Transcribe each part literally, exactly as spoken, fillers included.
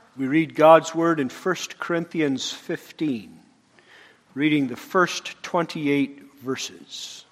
We read God's Word in First Corinthians fifteen, reading the first twenty-eight verses.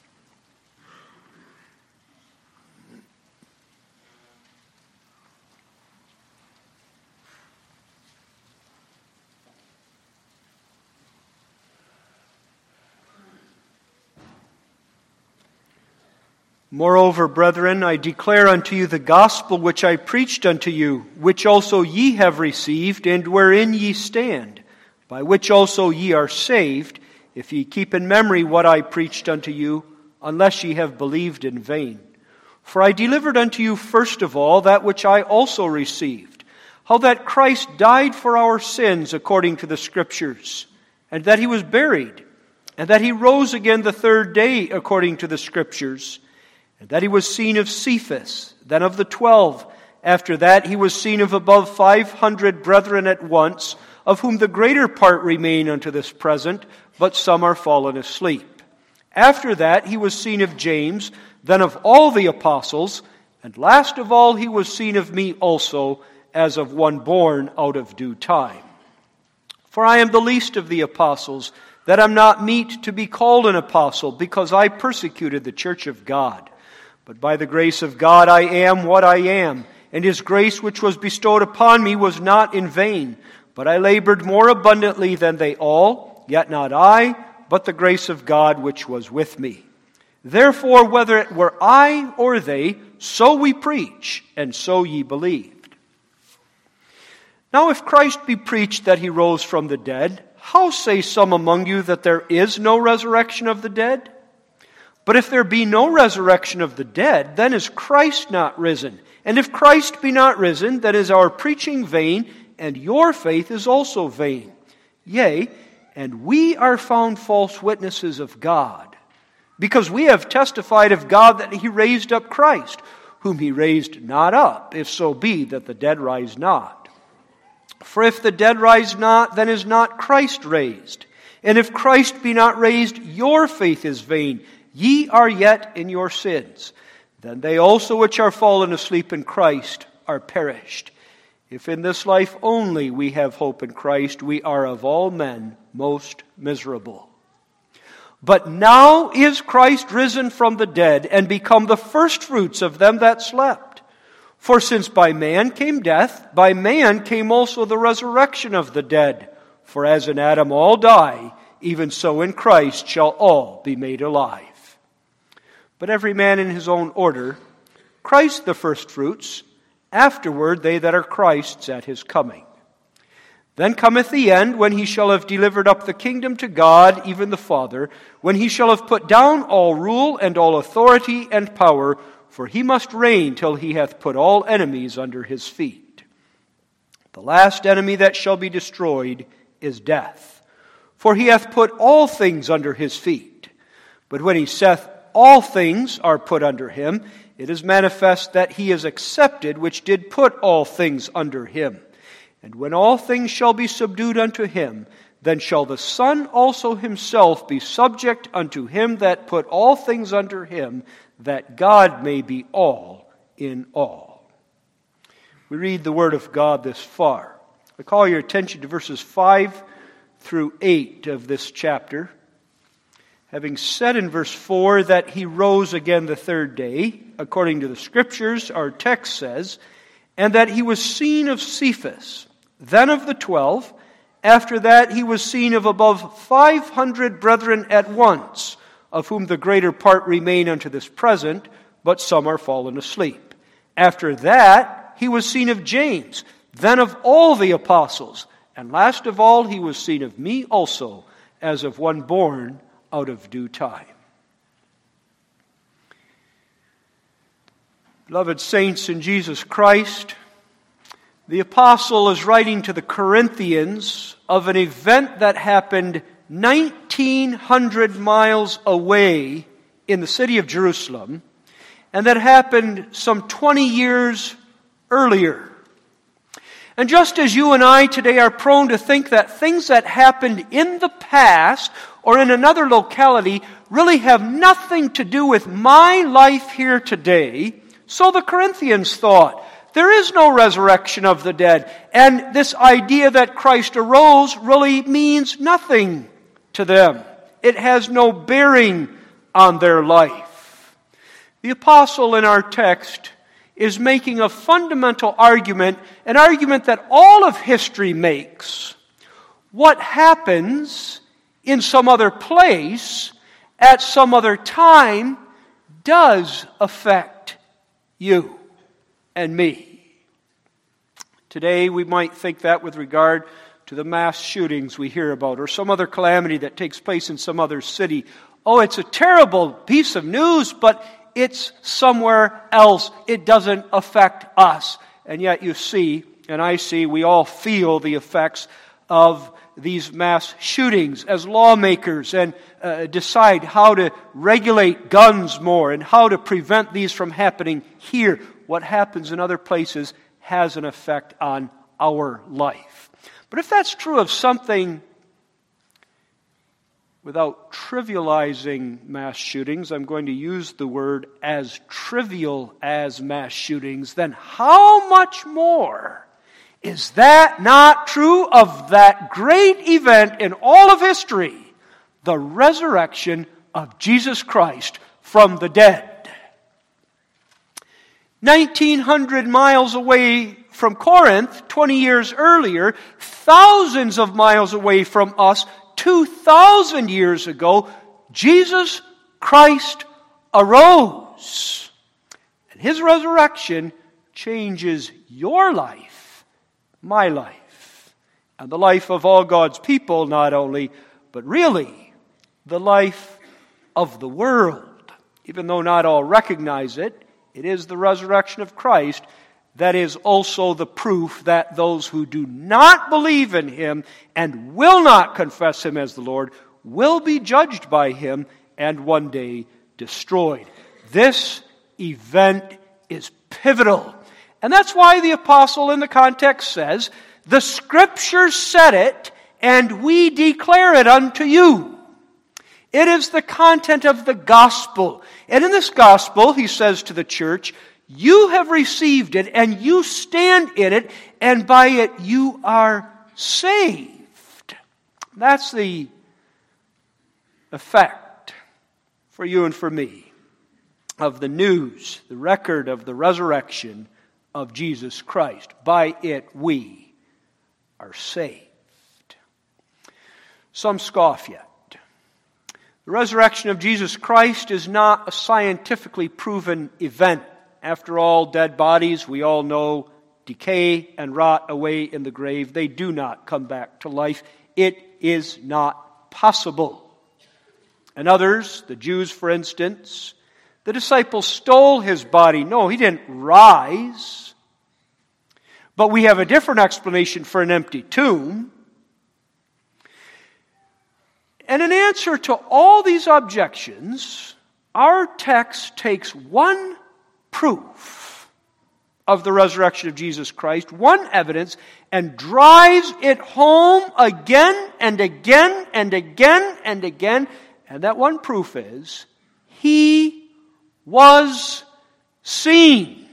Moreover, brethren, I declare unto you the gospel which I preached unto you, which also ye have received, and wherein ye stand, by which also ye are saved, if ye keep in memory what I preached unto you, unless ye have believed in vain. For I delivered unto you first of all that which I also received, how that Christ died for our sins according to the Scriptures, and that he was buried, and that he rose again the third day according to the Scriptures, and that he was seen of Cephas, then of the twelve. After that he was seen of above five hundred brethren at once, of whom the greater part remain unto this present, but some are fallen asleep. After that he was seen of James, then of all the apostles, and last of all he was seen of me also, as of one born out of due time. For I am the least of the apostles, that am not meet to be called an apostle, because I persecuted the church of God. But by the grace of God I am what I am, and his grace which was bestowed upon me was not in vain. But I labored more abundantly than they all, yet not I, but the grace of God which was with me. Therefore, whether it were I or they, so we preach, and so ye believed. Now if Christ be preached that he rose from the dead, how say some among you that there is no resurrection of the dead? But if there be no resurrection of the dead, then is Christ not risen? And if Christ be not risen, then is our preaching vain, and your faith is also vain. Yea, and we are found false witnesses of God, because we have testified of God that he raised up Christ, whom he raised not up, if so be that the dead rise not. For if the dead rise not, then is not Christ raised. And if Christ be not raised, your faith is vain. Ye are yet in your sins. Then they also which are fallen asleep in Christ are perished. If in this life only we have hope in Christ, we are of all men most miserable. But now is Christ risen from the dead, and become the firstfruits of them that slept. For since by man came death, by man came also the resurrection of the dead. For as in Adam all die, even so in Christ shall all be made alive. But every man in his own order, Christ the firstfruits, afterward they that are Christ's at his coming. Then cometh the end, when he shall have delivered up the kingdom to God, even the Father, when he shall have put down all rule and all authority and power, for he must reign till he hath put all enemies under his feet. The last enemy that shall be destroyed is death, for he hath put all things under his feet. But when he saith, all things are put under him, it is manifest that he is accepted which did put all things under him. And when all things shall be subdued unto him, then shall the Son also himself be subject unto him that put all things under him, that God may be all in all. We read the Word of God this far. I call your attention to verses five through eight of this chapter. Having said in verse four that he rose again the third day, according to the Scriptures, our text says, and that he was seen of Cephas, then of the twelve. After that he was seen of above five hundred brethren at once, of whom the greater part remain unto this present, but some are fallen asleep. After that he was seen of James, then of all the apostles. And last of all he was seen of me also, as of one born out of due time. Beloved saints in Jesus Christ, the apostle is writing to the Corinthians of an event that happened nineteen hundred miles away in the city of Jerusalem, and that happened some twenty years earlier. And just as you and I today are prone to think that things that happened in the past or in another locality really have nothing to do with my life here today, so the Corinthians thought There is no resurrection of the dead. And this idea that Christ arose really means nothing to them. It has no bearing on their life. The apostle in our text is making a fundamental argument, an argument that all of history makes. What happens in some other place at some other time does affect you and me. Today we might think that with regard to the mass shootings we hear about, or some other calamity that takes place in some other city. Oh, it's a terrible piece of news, but it's somewhere else. It doesn't affect us. And yet you see, and I see, we all feel the effects of these mass shootings as lawmakers and uh, decide how to regulate guns more and how to prevent these from happening here. What happens in other places has an effect on our life. But if that's true of something, without trivializing mass shootings, I'm going to use the word as trivial as mass shootings, then how much more is that not true of that great event in all of history, the resurrection of Jesus Christ from the dead? nineteen hundred miles away from Corinth, twenty years earlier, thousands of miles away from us, two thousand years ago, Jesus Christ arose. And His resurrection changes your life, my life, and the life of all God's people, not only, but really the life of the world. Even though not all recognize it, it is the resurrection of Christ that is also the proof that those who do not believe in Him and will not confess Him as the Lord will be judged by Him and one day destroyed. This event is pivotal. And that's why the apostle in the context says, the Scriptures said it, and we declare it unto you. It is the content of the gospel. And in this gospel, he says to the church, you have received it, and you stand in it, and by it you are saved. That's the effect for you and for me of the news, the record of the resurrection of Jesus Christ. By it we are saved. Some scoff yet. The resurrection of Jesus Christ is not a scientifically proven event. After all, dead bodies, we all know, decay and rot away in the grave. They do not come back to life. It is not possible. And others, the Jews for instance, the disciples stole His body. No, He didn't rise. But we have a different explanation for an empty tomb. And in answer to all these objections, our text takes one proof of the resurrection of Jesus Christ, one evidence, and drives it home again and again and again and again. And that one proof is, He was seen.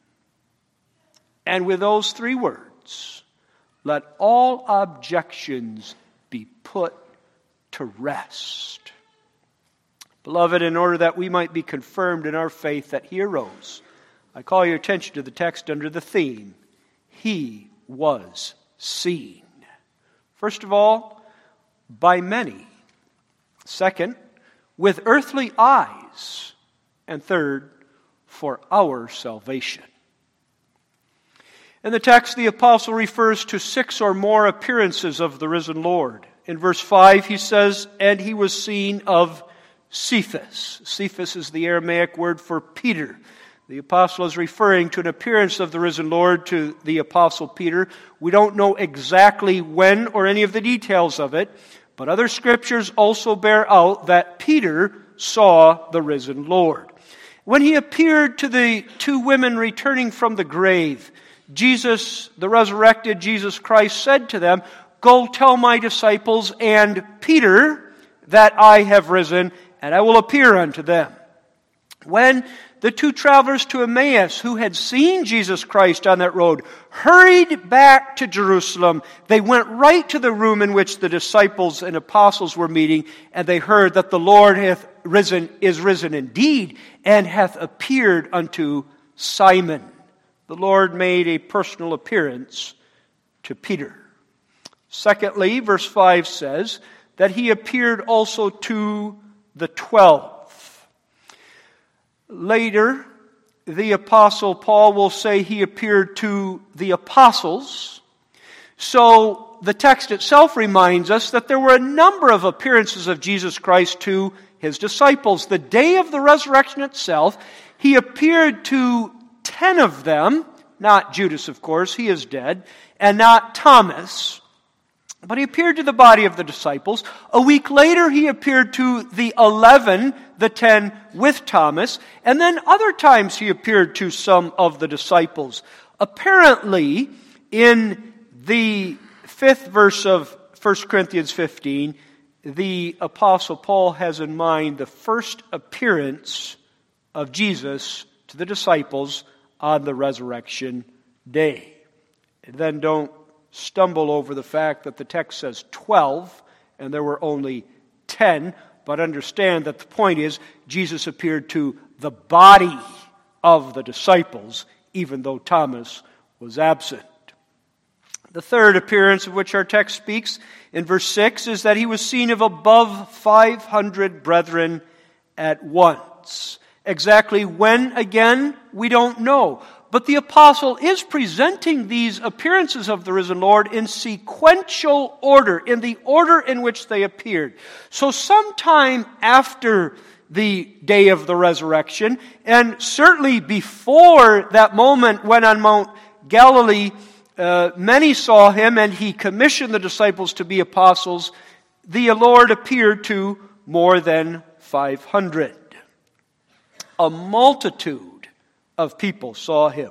And with those three words, let all objections be put to rest. Beloved, in order that we might be confirmed in our faith that He arose, I call your attention to the text under the theme, He was seen. First of all, by many. Second, with earthly eyes. And third, for our salvation. In the text, the apostle refers to six or more appearances of the risen Lord. In verse five, he says, and He was seen of Cephas. Cephas is the Aramaic word for Peter. The apostle is referring to an appearance of the risen Lord to the apostle Peter. We don't know exactly when or any of the details of it, but other scriptures also bear out that Peter saw the risen Lord. When He appeared to the two women returning from the grave, Jesus, the resurrected Jesus Christ, said to them, go tell my disciples and Peter that I have risen, and I will appear unto them. When the two travelers to Emmaus who had seen Jesus Christ on that road hurried back to Jerusalem. They went right to the room in which the disciples and apostles were meeting, and they heard that the Lord hath risen, is risen indeed, and hath appeared unto Simon. The Lord made a personal appearance to Peter. Secondly, verse five says that he appeared also to the twelve. Later, the Apostle Paul will say he appeared to the apostles. So the text itself reminds us that there were a number of appearances of Jesus Christ to his disciples. The day of the resurrection itself, he appeared to ten of them, not Judas, of course, he is dead, and not Thomas, but he appeared to the body of the disciples. A week later, he appeared to the eleven, the ten with Thomas, and then other times he appeared to some of the disciples. Apparently, in the fifth verse of First Corinthians fifteen, the Apostle Paul has in mind the first appearance of Jesus to the disciples on the resurrection day. And then don't stumble over the fact that the text says twelve, and there were only ten, but understand that the point is Jesus appeared to the body of the disciples, even though Thomas was absent. The third appearance of which our text speaks in verse six is that he was seen of above five hundred brethren at once. Exactly when, again, we don't know. But the apostle is presenting these appearances of the risen Lord in sequential order, in the order in which they appeared. So sometime after the day of the resurrection, and certainly before that moment when on Mount Galilee uh, many saw him and he commissioned the disciples to be apostles, the Lord appeared to more than five hundred. A multitude of people saw him.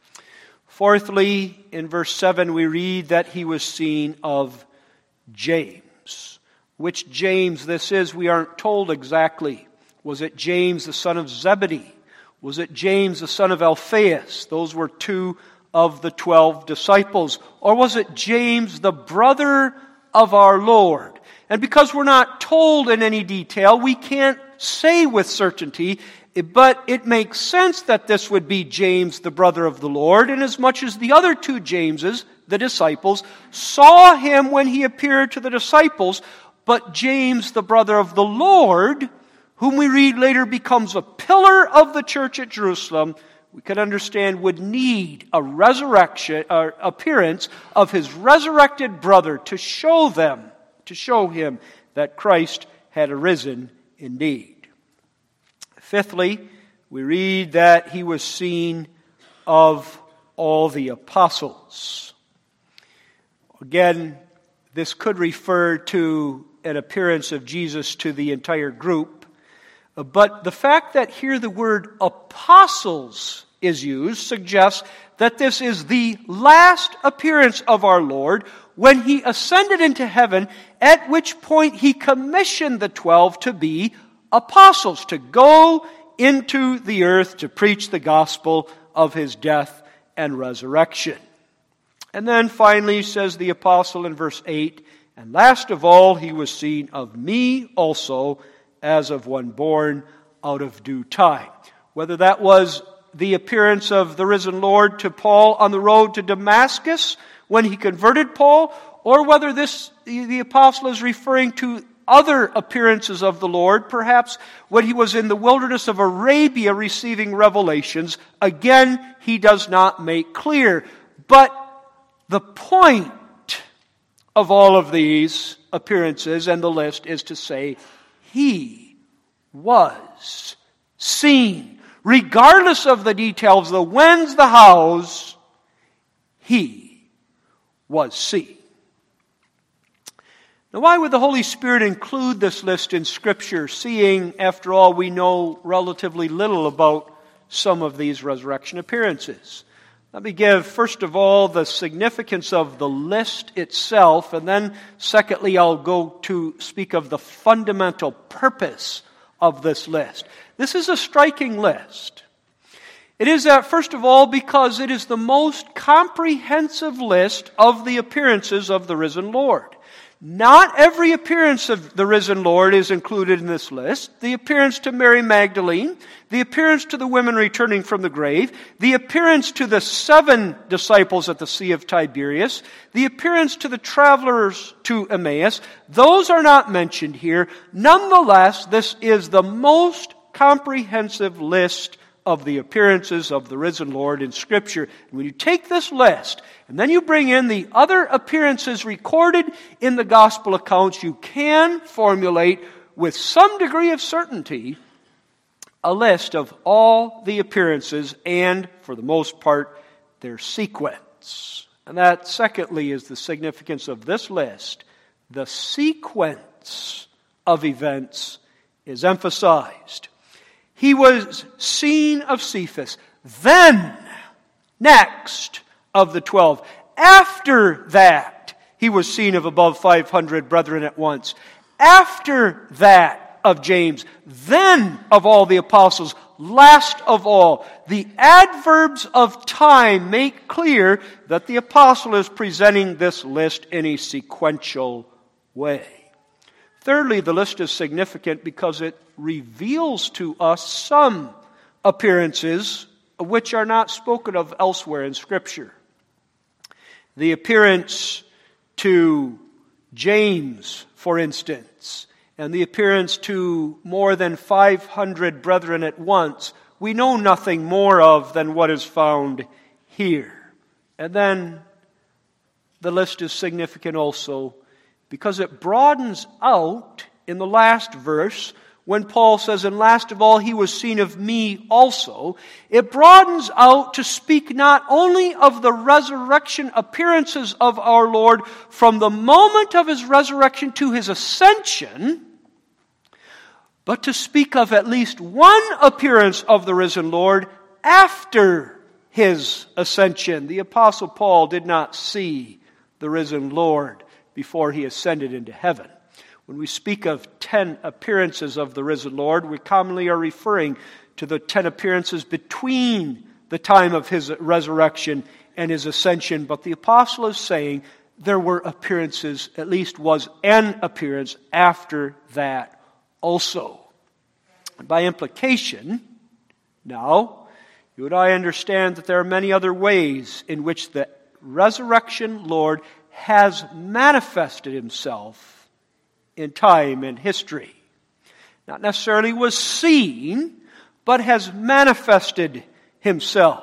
Fourthly, in verse seven, we read that he was seen of James. Which James this is, we aren't told exactly. Was it James the son of Zebedee? Was it James the son of Alphaeus? Those were two of the twelve disciples. Or was it James the brother of our Lord? And because we're not told in any detail, we can't say with certainty, but it makes sense that this would be James, the brother of the Lord, inasmuch as the other two Jameses, the disciples, saw him when he appeared to the disciples, but James, the brother of the Lord, whom we read later becomes a pillar of the church at Jerusalem, we could understand would need a resurrection, or appearance of his resurrected brother to show them, to show him that Christ had arisen indeed. Fifthly, we read that he was seen of all the apostles. Again, this could refer to an appearance of Jesus to the entire group, but the fact that here the word apostles is used suggests that this is the last appearance of our Lord when he ascended into heaven, at which point he commissioned the twelve to be apostles, to go into the earth to preach the gospel of his death and resurrection. And then finally, says the apostle in verse eight, and last of all, he was seen of me also, as of one born out of due time. Whether that was the appearance of the risen Lord to Paul on the road to Damascus when he converted Paul, or whether this the apostle is referring to other appearances of the Lord, perhaps when he was in the wilderness of Arabia receiving revelations, again, he does not make clear. But the point of all of these appearances and the list is to say, he was seen. Regardless of the details, the whens, the hows, he was seen. Now, why would the Holy Spirit include this list in Scripture, seeing, after all, we know relatively little about some of these resurrection appearances? Let me give, first of all, the significance of the list itself, and then, secondly, I'll go to speak of the fundamental purpose of this list. This is a striking list. It is that, first of all, because it is the most comprehensive list of the appearances of the risen Lord. Not every appearance of the risen Lord is included in this list. The appearance to Mary Magdalene, the appearance to the women returning from the grave, the appearance to the seven disciples at the Sea of Tiberias, the appearance to the travelers to Emmaus, those are not mentioned here. Nonetheless, this is the most comprehensive list of the appearances of the risen Lord in Scripture. And when you take this list, and then you bring in the other appearances recorded in the gospel accounts, you can formulate with some degree of certainty a list of all the appearances and, for the most part, their sequence. And that, secondly, is the significance of this list. The sequence of events is emphasized. He was seen of Cephas, then, next, of the twelve. After that, he was seen of above five hundred brethren at once. After that, of James. Then, of all the apostles. Last of all. The adverbs of time make clear that the apostle is presenting this list in a sequential way. Thirdly, the list is significant because it reveals to us some appearances which are not spoken of elsewhere in Scripture. The appearance to James, for instance, and the appearance to more than five hundred brethren at once, we know nothing more of than what is found here. And then the list is significant also because it broadens out in the last verse when Paul says, and last of all, he was seen of me also. It broadens out to speak not only of the resurrection appearances of our Lord from the moment of his resurrection to his ascension, but to speak of at least one appearance of the risen Lord after his ascension. The Apostle Paul did not see the risen Lord before he ascended into heaven. When we speak of ten appearances of the risen Lord, we commonly are referring to the ten appearances between the time of his resurrection and his ascension. But the apostle is saying there were appearances, at least was an appearance after that also. By implication, now, you and I understand that there are many other ways in which the resurrection Lord has manifested himself in time and history. Not necessarily was seen, but has manifested himself.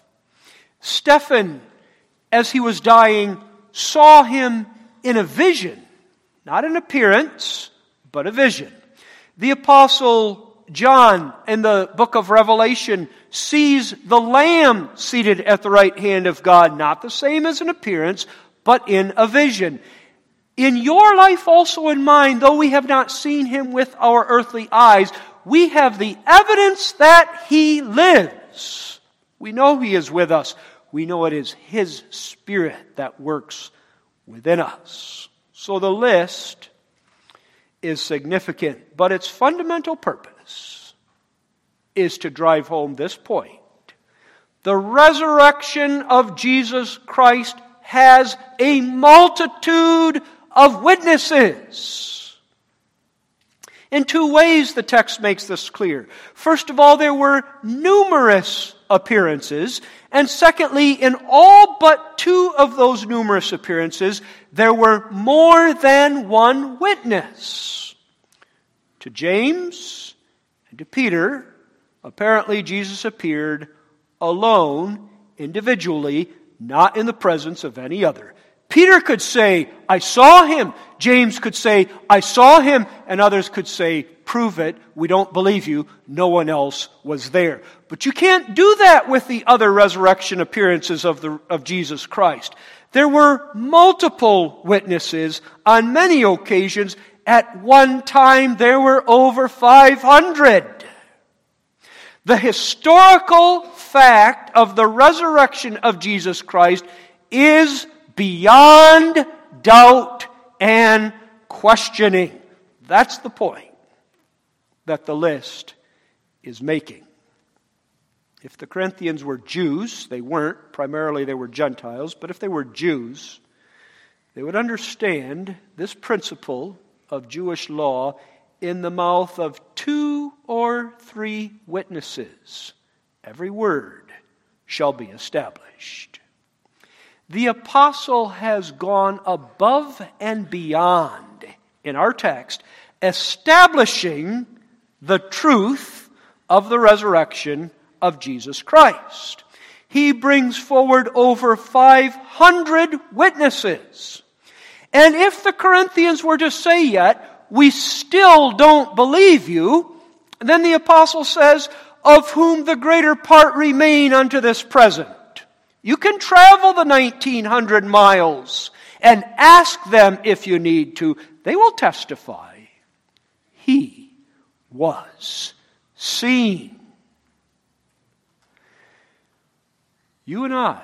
Stephen, as he was dying, saw him in a vision. Not an appearance, but a vision. The Apostle John, in the book of Revelation, sees the Lamb seated at the right hand of God. Not the same as an appearance, but in a vision. In your life also in mine, though we have not seen him with our earthly eyes, we have the evidence that he lives. We know he is with us. We know it is his Spirit that works within us. So the list is significant, but its fundamental purpose is to drive home this point. The resurrection of Jesus Christ has a multitude of witnesses. In two ways the text makes this clear. First of all, there were numerous appearances. And secondly, in all but two of those numerous appearances, there were more than one witness. To James and to Peter, apparently Jesus appeared alone, individually, not in the presence of any other. Peter could say, I saw him. James could say, I saw him. And others could say, prove it. We don't believe you. No one else was there. But you can't do that with the other resurrection appearances of, the, of Jesus Christ. There were multiple witnesses on many occasions. At one time, there were over five hundred. The historical fact of the resurrection of Jesus Christ is beyond doubt and questioning. That's the point that the list is making. If the Corinthians were Jews, they weren't, primarily they were Gentiles, but if they were Jews, they would understand this principle of Jewish law in the mouth of two or three witnesses. Every word shall be established. The apostle has gone above and beyond, in our text, establishing the truth of the resurrection of Jesus Christ. He brings forward over five hundred witnesses. And if the Corinthians were to say yet, we still don't believe you, then the apostle says, of whom the greater part remain unto this present. You can travel the nineteen hundred miles and ask them if you need to. They will testify. He was seen. You and I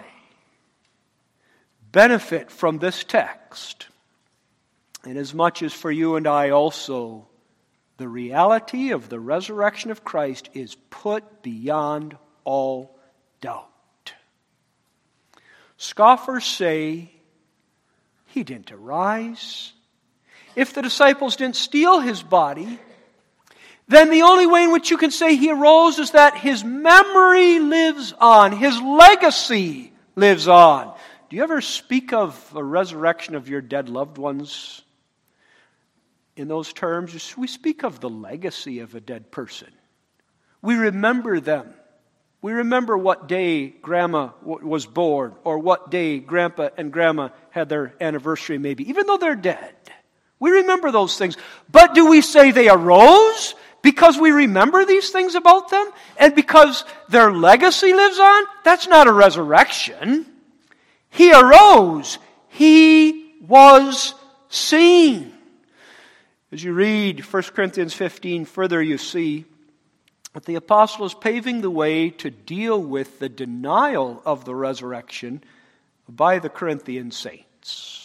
benefit from this text, inasmuch as for you and I also, the reality of the resurrection of Christ is put beyond all doubt. Scoffers say, he didn't arise. If the disciples didn't steal his body, then the only way in which you can say he arose is that his memory lives on. His legacy lives on. Do you ever speak of a resurrection of your dead loved ones in those terms? We speak of the legacy of a dead person. We remember them. We remember what day Grandma was born, or what day Grandpa and Grandma had their anniversary maybe, even though they're dead. We remember those things. But do we say they arose because we remember these things about them and because their legacy lives on? That's not a resurrection. He arose. He was seen. As you read First Corinthians fifteen further, you see that the apostle is paving the way to deal with the denial of the resurrection by the Corinthian saints.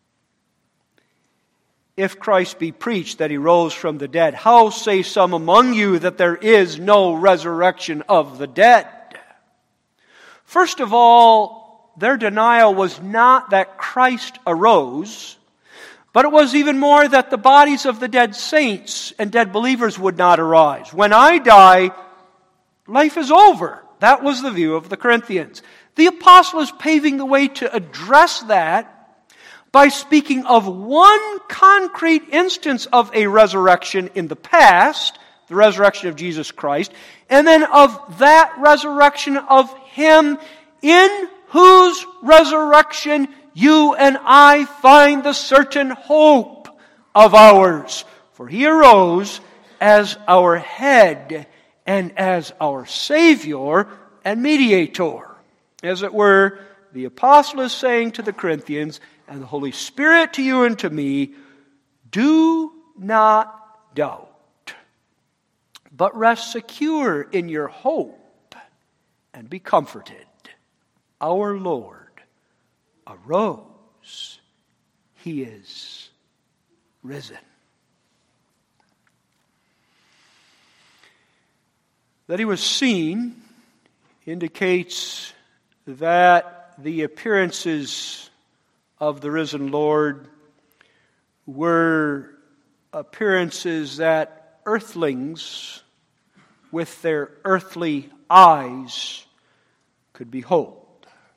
If Christ be preached that he rose from the dead, how say some among you that there is no resurrection of the dead? First of all, their denial was not that Christ arose, but it was even more that the bodies of the dead saints and dead believers would not arise. When I die, life is over. That was the view of the Corinthians. The apostle is paving the way to address that by speaking of one concrete instance of a resurrection in the past, the resurrection of Jesus Christ, and then of that resurrection of Him in whose resurrection you and I find the certain hope of ours. For He arose as our head and as our Savior and mediator. As it were, the apostle is saying to the Corinthians, and the Holy Spirit to you and to me, do not doubt, but rest secure in your hope and be comforted. Our Lord arose. He is risen. That he was seen indicates that the appearances of the risen Lord were appearances that earthlings with their earthly eyes could behold.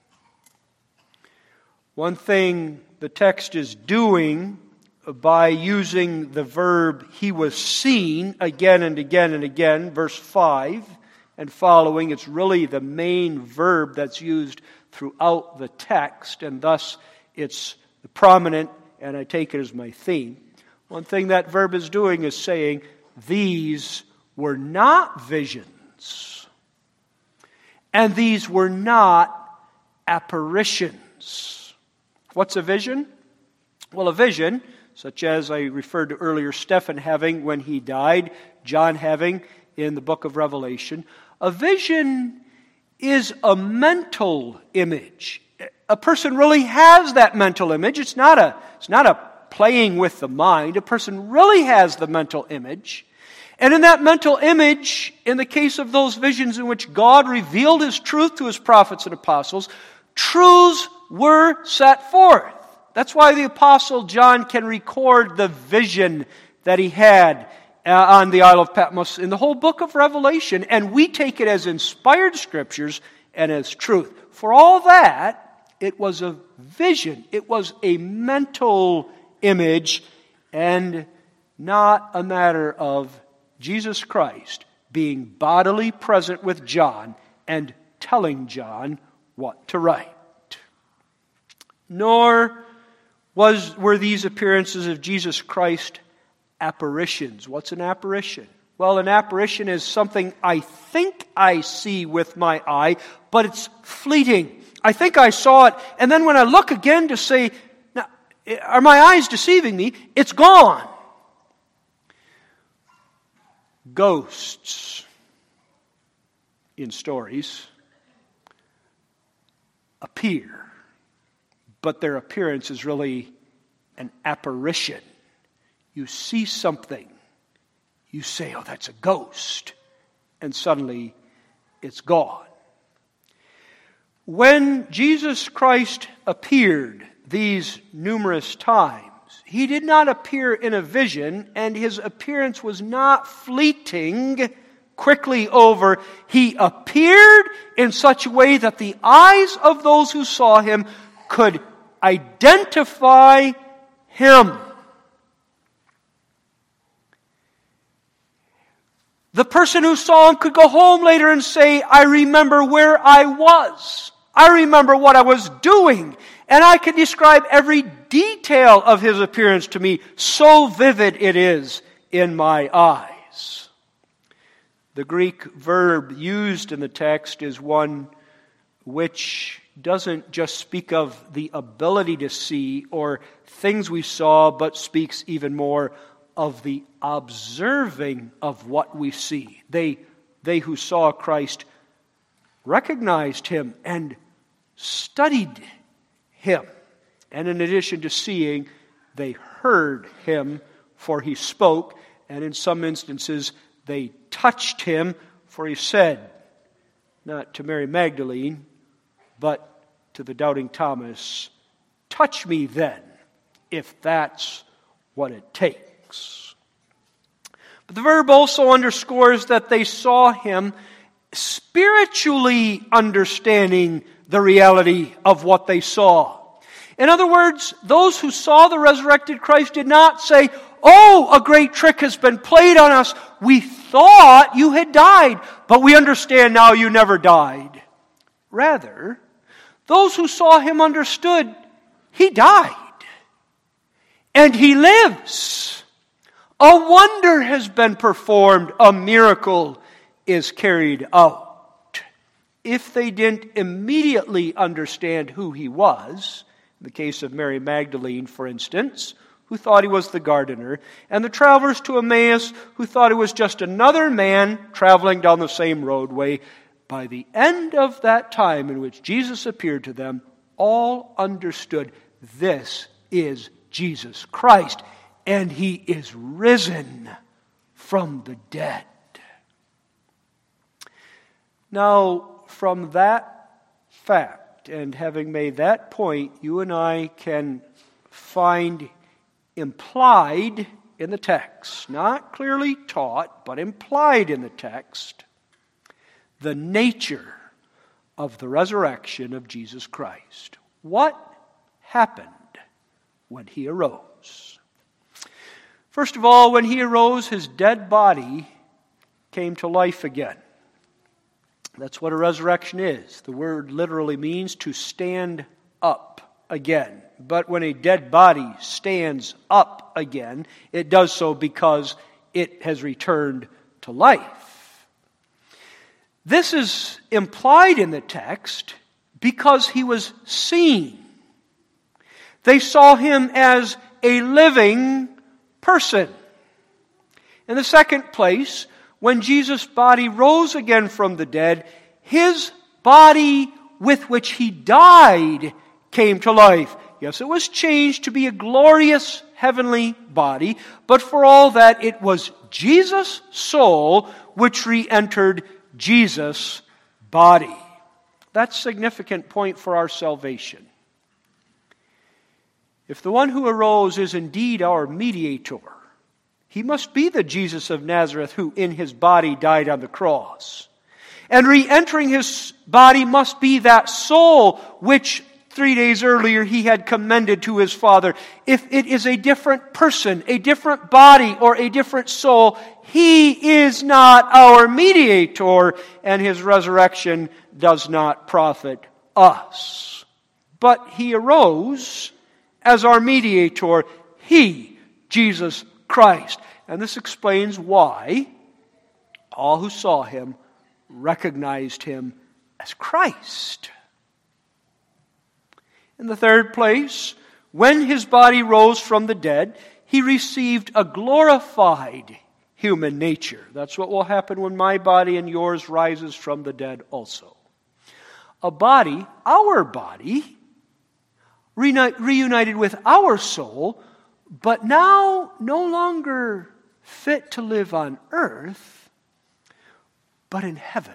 One thing the text is doing by using the verb he was seen again and again and again, verse five and following, it's really the main verb that's used throughout the text, and thus it's prominent, and I take it as my theme. One thing that verb is doing is saying, these were not visions, and these were not apparitions. What's a vision? Well, a vision, such as I referred to earlier, Stephen having when he died, John having in the book of Revelation, a vision is a mental image. A person really has that mental image. It's not a, it's not a playing with the mind. A person really has the mental image. And in that mental image, in the case of those visions in which God revealed His truth to His prophets and apostles, truths were set forth. That's why the Apostle John can record the vision that he had uh, on the Isle of Patmos in the whole book of Revelation, and we take it as inspired scriptures and as truth. For all that, it was a vision. It was a mental image and not a matter of Jesus Christ being bodily present with John and telling John what to write. Nor was were these appearances of Jesus Christ apparitions. What's an apparition? Well, an apparition is something I think I see with my eye, but it's fleeting. I think I saw it, and then when I look again to say, now, are my eyes deceiving me? It's gone. Ghosts in stories appear, but their appearance is really an apparition. You see something, you say, oh, that's a ghost, and suddenly it's gone. When Jesus Christ appeared these numerous times, He did not appear in a vision, and His appearance was not fleeting, quickly over. He appeared in such a way that the eyes of those who saw Him could identify Him. The person who saw Him could go home later and say, I remember where I was. I remember what I was doing. And I can describe every detail of His appearance to me. So vivid it is in my eyes. The Greek verb used in the text is one which doesn't just speak of the ability to see or things we saw, but speaks even more of the observing of what we see. They, they who saw Christ recognized Him and studied Him. And in addition to seeing, they heard Him, for He spoke. And in some instances, they touched Him, for He said, not to Mary Magdalene, but to the doubting Thomas, touch me then, if that's what it takes. But the verb also underscores that they saw Him spiritually understanding the reality of what they saw. In other words, those who saw the resurrected Christ did not say, oh, a great trick has been played on us. We thought you had died, but we understand now you never died. Rather, those who saw Him understood He died and He lives. A wonder has been performed. A miracle is carried out. If they didn't immediately understand who He was, in the case of Mary Magdalene, for instance, who thought He was the gardener, and the travelers to Emmaus, who thought He was just another man traveling down the same roadway, by the end of that time in which Jesus appeared to them, all understood this is Jesus Christ, and He is risen from the dead. Now, from that fact, and having made that point, you and I can find implied in the text, not clearly taught, but implied in the text, the nature of the resurrection of Jesus Christ. What happened when He arose? First of all, when He arose, His dead body came to life again. That's what a resurrection is. The word literally means to stand up again. But when a dead body stands up again, it does so because it has returned to life. This is implied in the text because He was seen. They saw Him as a living person. In the second place, when Jesus' body rose again from the dead, His body with which He died came to life. Yes, it was changed to be a glorious, heavenly body, but for all that it was Jesus' soul which re-entered Jesus' body. That's a significant point for our salvation. If the one who arose is indeed our mediator, he must be the Jesus of Nazareth who in his body died on the cross. And re-entering his body must be that soul which three days earlier he had commended to his Father. If it is a different person, a different body, or a different soul, he is not our mediator, and his resurrection does not profit us. But he arose as our mediator, he, Jesus Christ. And this explains why all who saw him recognized him as Christ. In the third place, when his body rose from the dead, he received a glorified human nature. That's what will happen when my body and yours rises from the dead also. A body, our body, reunited with our soul, but now no longer fit to live on earth, but in heaven.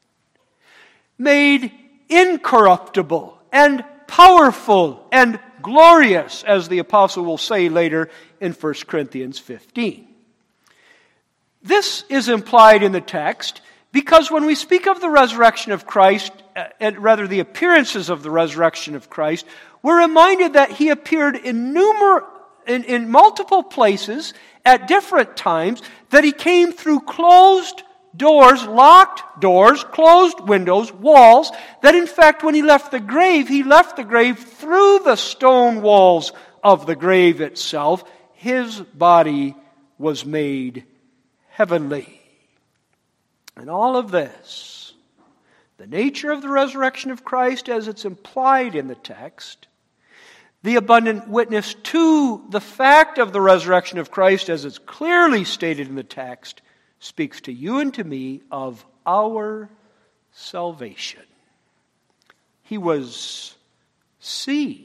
Made incorruptible and powerful and glorious, as the apostle will say later in First Corinthians fifteen. This is implied in the text because when we speak of the resurrection of Christ, and rather the appearances of the resurrection of Christ, we're reminded that he appeared in numerous, in, in multiple places at different times, that he came through closed doors, locked doors, closed windows, walls, that in fact when he left the grave, he left the grave through the stone walls of the grave itself. His body was made heavenly. And all of this, the nature of the resurrection of Christ as it's implied in the text, the abundant witness to the fact of the resurrection of Christ as it's clearly stated in the text, speaks to you and to me of our salvation. He was seen.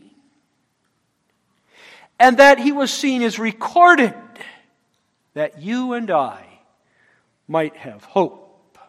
And that he was seen is recorded, that you and I might have hope.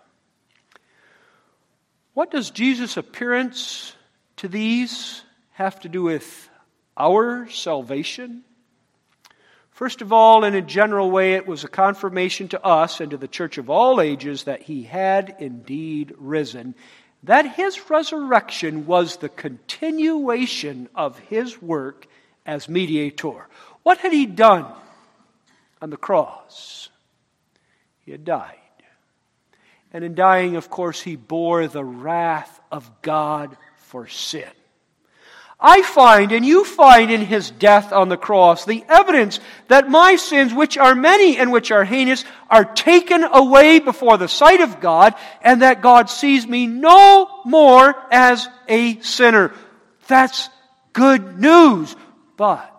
What does Jesus' appearance to these have to do with our salvation? First of all, in a general way, it was a confirmation to us and to the church of all ages that he had indeed risen, that his resurrection was the continuation of his work as mediator. What had he done on the cross? He had died. And in dying, of course, he bore the wrath of God for sin. I find, and you find in his death on the cross, the evidence that my sins, which are many and which are heinous, are taken away before the sight of God, and that God sees me no more as a sinner. That's good news. But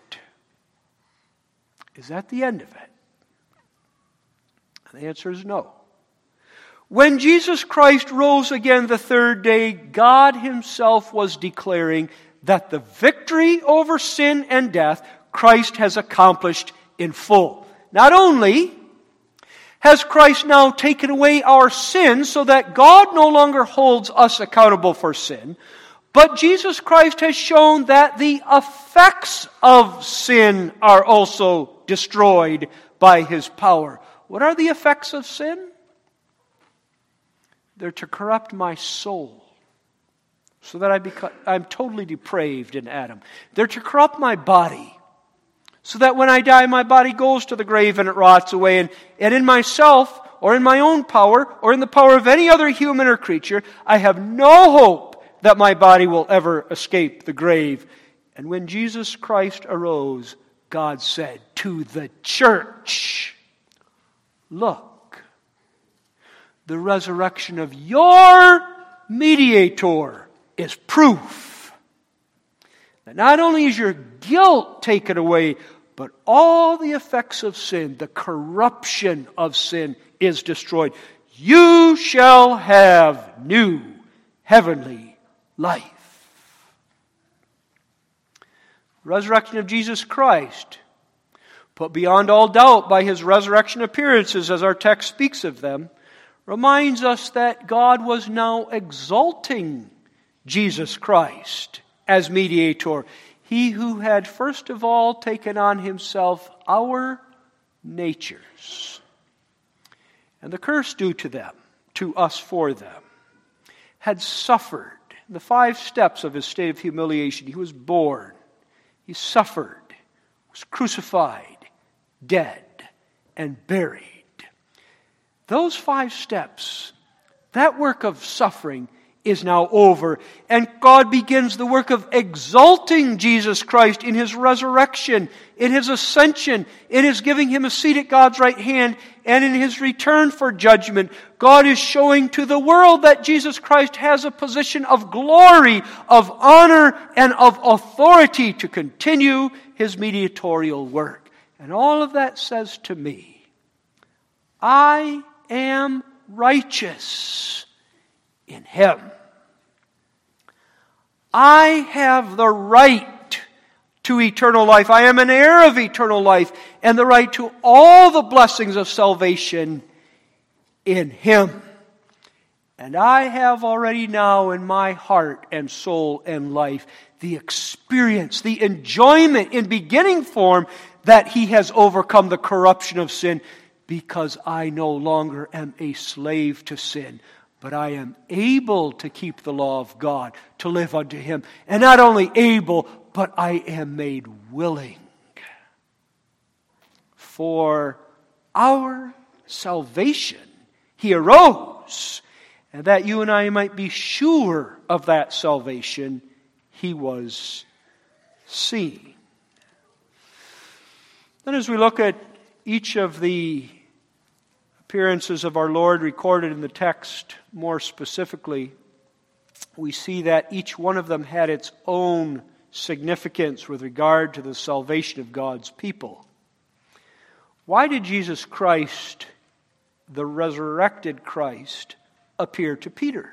is that the end of it? And the answer is no. When Jesus Christ rose again the third day, God himself was declaring that the victory over sin and death Christ has accomplished in full. Not only has Christ now taken away our sins so that God no longer holds us accountable for sin, but Jesus Christ has shown that the effects of sin are also destroyed by his power. What are the effects of sin? They're to corrupt my soul, so that I become, I'm totally depraved in Adam. They're to corrupt my body, so that when I die, my body goes to the grave and it rots away. And, and in myself, or in my own power, or in the power of any other human or creature, I have no hope that my body will ever escape the grave. And when Jesus Christ arose, God said to the church, look, the resurrection of your mediator is proof that not only is your guilt taken away, but all the effects of sin, the corruption of sin, is destroyed. You shall have new heavenly life. The resurrection of Jesus Christ put beyond all doubt by his resurrection appearances, as our text speaks of them, reminds us that God was now exalting Jesus Christ as mediator. He who had first of all taken on himself our natures. And the curse due to them, to us for them, had suffered the five steps of his state of humiliation. He was born, he suffered, was crucified, dead, and buried. Those five steps, that work of suffering is now over. And God begins the work of exalting Jesus Christ in his resurrection, in his ascension, in his giving him a seat at God's right hand, and in his return for judgment. God is showing to the world that Jesus Christ has a position of glory, of honor, and of authority to continue his mediatorial work. And all of that says to me, I am righteous in him. I have the right to eternal life. I am an heir of eternal life and the right to all the blessings of salvation in him. And I have already now in my heart and soul and life the experience, the enjoyment in beginning form that he has overcome the corruption of sin, because I no longer am a slave to sin, but I am able to keep the law of God, to live unto him. And not only able, but I am made willing. For our salvation, he arose, and that you and I might be sure of that salvation, he was seen. Then as we look at each of the appearances of our Lord recorded in the text more specifically, we see that each one of them had its own significance with regard to the salvation of God's people. Why did Jesus Christ, the resurrected Christ, appear to Peter?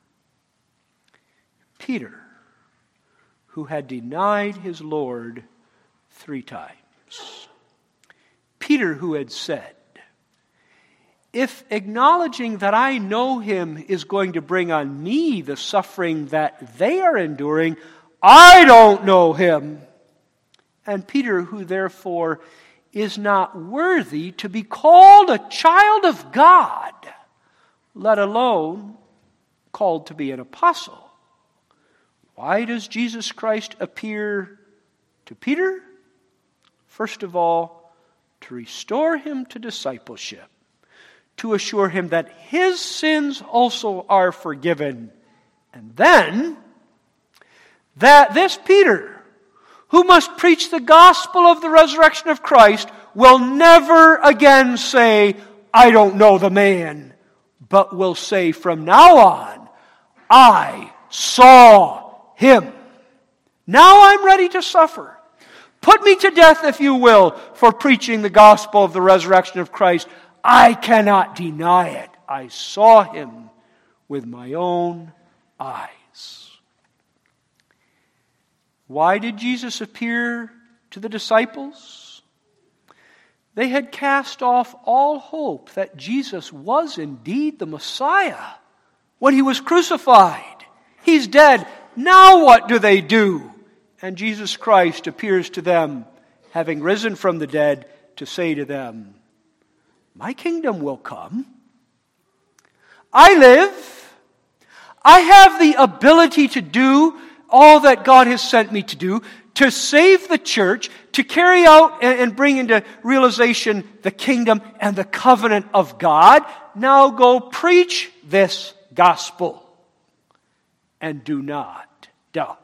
Peter, who had denied his Lord three times. Peter, who had said, if acknowledging that I know him is going to bring on me the suffering that they are enduring, I don't know him. And Peter, who therefore is not worthy to be called a child of God, let alone called to be an apostle. Why does Jesus Christ appear to Peter? First of all, to restore him to discipleship, to assure him that his sins also are forgiven. And then, that this Peter, who must preach the gospel of the resurrection of Christ, will never again say, I don't know the man, but will say from now on, I saw him. Now I'm ready to suffer. Put me to death, if you will, for preaching the gospel of the resurrection of Christ. I cannot deny it. I saw him with my own eyes. Why did Jesus appear to the disciples? They had cast off all hope that Jesus was indeed the Messiah when he was crucified. He's dead. Now what do they do? And Jesus Christ appears to them, having risen from the dead, to say to them, my kingdom will come. I live. I have the ability to do all that God has sent me to do, to save the church, to carry out and bring into realization the kingdom and the covenant of God. Now go preach this gospel and do not doubt.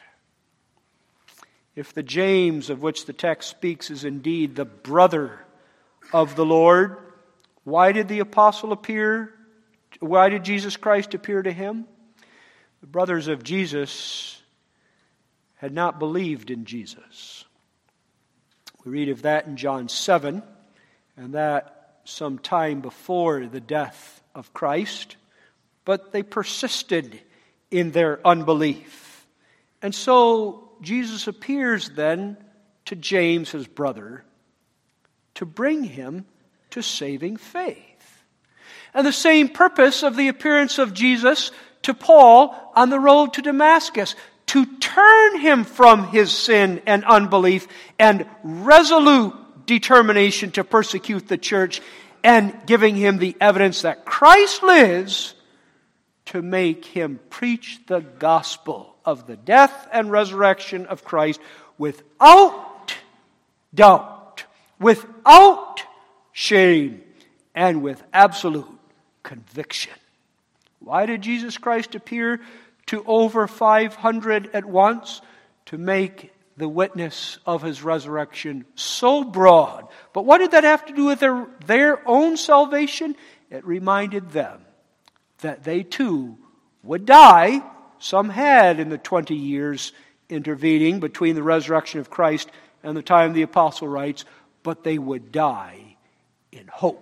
If the James of which the text speaks is indeed the brother of the Lord, why did the apostle appear? Why did Jesus Christ appear to him? The brothers of Jesus had not believed in Jesus. We read of that in John seven, and that some time before the death of Christ, but they persisted in their unbelief. And so Jesus appears then to James, his brother, to bring him to saving faith. And the same purpose of the appearance of Jesus to Paul on the road to Damascus, to turn him from his sin and unbelief and resolute determination to persecute the church, and giving him the evidence that Christ lives to make him preach the gospel of the death and resurrection of Christ without doubt, without shame, and with absolute conviction. Why did Jesus Christ appear to over five hundred at once? To make the witness of his resurrection so broad. But what did that have to do with their, their own salvation? It reminded them that they too would die. Some had in the twenty years intervening between the resurrection of Christ and the time the apostle writes, but they would die in hope.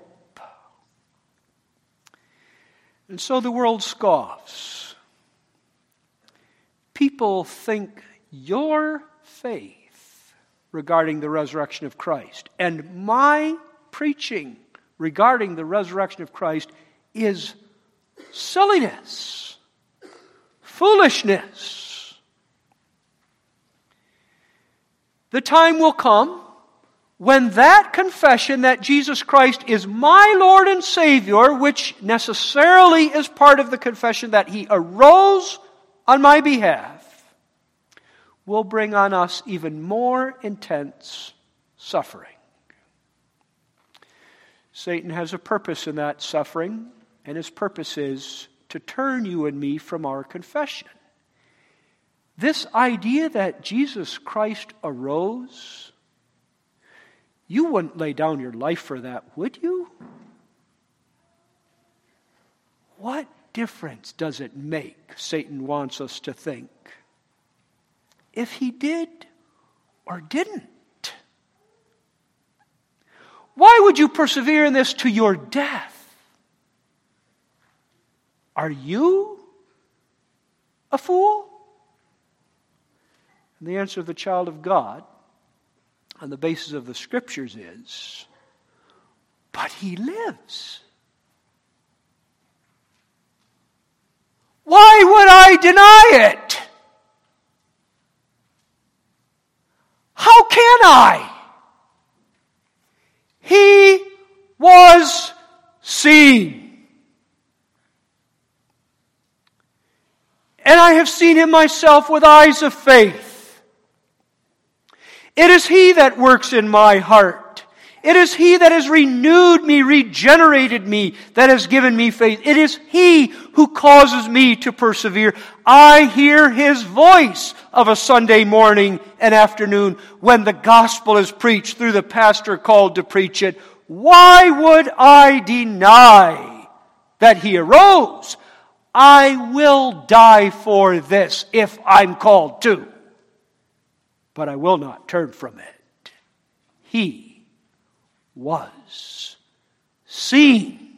And so the world scoffs. People think your faith regarding the resurrection of Christ and my preaching regarding the resurrection of Christ is silliness, foolishness. The time will come when that confession that Jesus Christ is my Lord and Savior, which necessarily is part of the confession that he arose on my behalf, will bring on us even more intense suffering. Satan has a purpose in that suffering, and his purpose is to turn you and me from our confession. This idea that Jesus Christ arose, you wouldn't lay down your life for that, would you? What difference does it make, Satan wants us to think, if he did or didn't? Why would you persevere in this to your death? Are you a fool? And the answer of the child of God on the basis of the Scriptures is, but he lives. Why would I deny it? How can I? He was seen. And I have seen him myself with eyes of faith. It is he that works in my heart. It is he that has renewed me, regenerated me, that has given me faith. It is he who causes me to persevere. I hear his voice of a Sunday morning and afternoon when the gospel is preached through the pastor called to preach it. Why would I deny that he arose? I will die for this if I'm called to. But I will not turn from it. He was seen.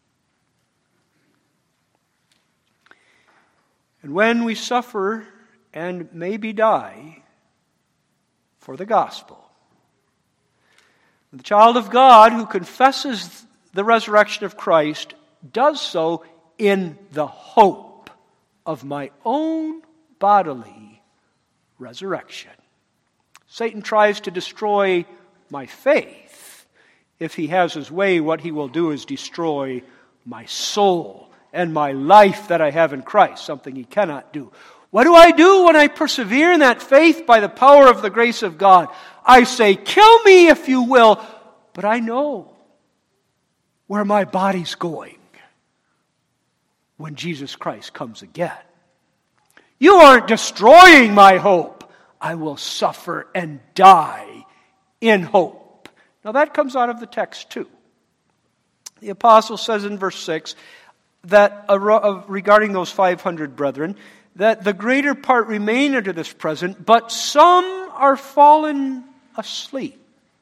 And when we suffer and maybe die for the gospel, the child of God who confesses the resurrection of Christ does so in the hope of my own bodily resurrection. Satan tries to destroy my faith. If he has his way, what he will do is destroy my soul and my life that I have in Christ, something he cannot do. What do I do when I persevere in that faith by the power of the grace of God? I say, kill me if you will, but I know where my body's going when Jesus Christ comes again. You aren't destroying my hope. I will suffer and die in hope. Now that comes out of the text too. The apostle says in verse six that uh, regarding those five hundred brethren, that the greater part remain unto this present, but some are fallen asleep.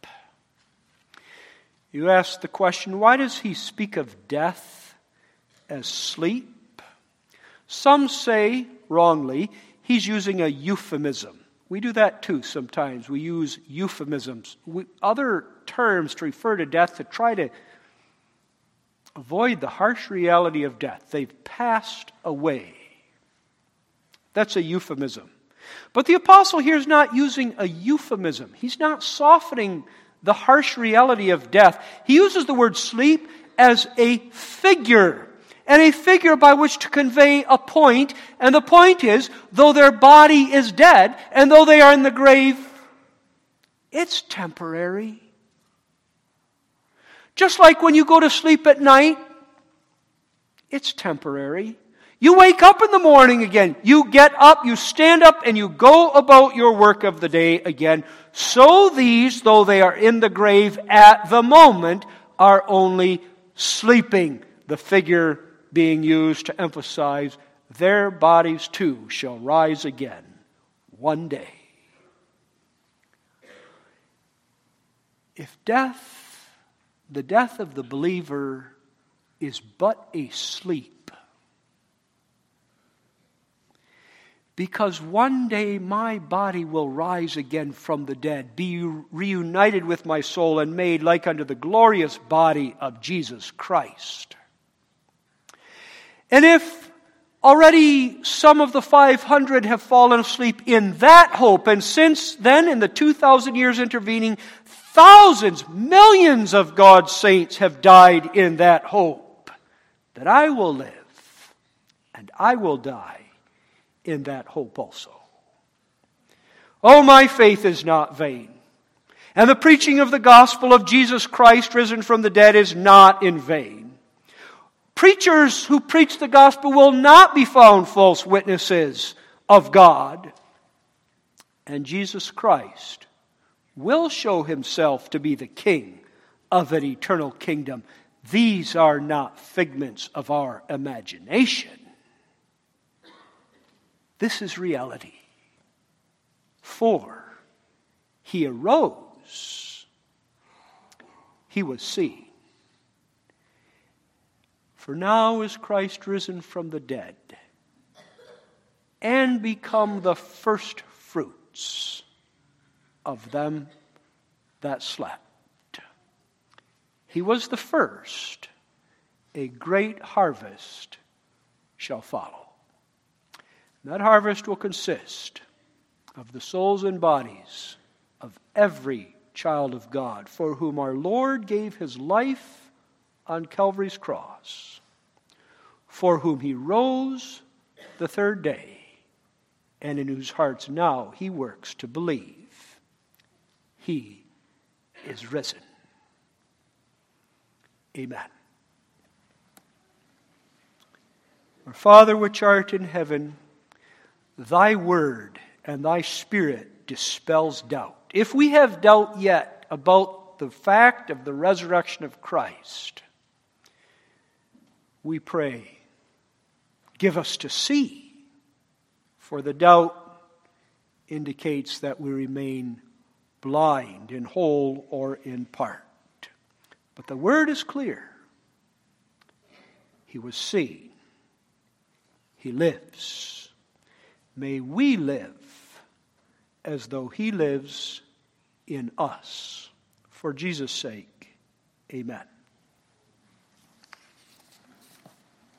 You ask the question, why does he speak of death as sleep? Some say, wrongly, he's using a euphemism. We do that too sometimes. We use euphemisms, we, other terms to refer to death to try to avoid the harsh reality of death. They've passed away. That's a euphemism. But the apostle here is not using a euphemism. He's not softening the harsh reality of death. He uses the word sleep as a figure, and a figure by which to convey a point. And the point is, though their body is dead, and though they are in the grave, it's temporary. Just like when you go to sleep at night, it's temporary. You wake up in the morning again. You get up, you stand up, and you go about your work of the day again. So these, though they are in the grave at the moment, are only sleeping. The figure being used to emphasize their bodies too shall rise again one day. If death, the death of the believer, is but a sleep, because one day my body will rise again from the dead, be reunited with my soul, and made like unto the glorious body of Jesus Christ. And if already some of the five hundred have fallen asleep in that hope, and since then, in the two thousand years intervening, thousands, millions of God's saints have died in that hope, that I will live and I will die in that hope also. Oh, my faith is not vain, and the preaching of the gospel of Jesus Christ risen from the dead is not in vain. Preachers who preach the gospel will not be found false witnesses of God, and Jesus Christ will show himself to be the King of an eternal kingdom. These are not figments of our imagination. This is reality. For he arose, he was seen. For now is Christ risen from the dead, and become the first fruits of them that slept. He was the first. A great harvest shall follow. That harvest will consist of the souls and bodies of every child of God for whom our Lord gave his life on Calvary's cross, for whom he rose the third day, and in whose hearts now he works to believe he is risen. Amen. Our Father which art in heaven, thy word and thy Spirit dispels doubt. If we have doubt yet about the fact of the resurrection of Christ, we pray, give us to see, for the doubt indicates that we remain blind in whole or in part. But the word is clear. He was seen. He lives. May we live as though he lives in us. For Jesus' sake, amen.